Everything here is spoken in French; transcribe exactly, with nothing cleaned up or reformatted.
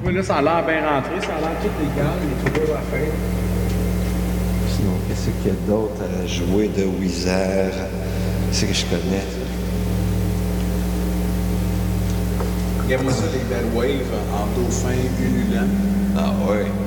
Oui, là, ça a l'air bien rentré. Ça a l'air tout légal. Il est toujours à faire. Sinon, qu'est-ce qu'il y a d'autre à jouer de Weezer? C'est que je connais. Regarde-moi ça, les belles waves en dauphin ululant. Ah ouais.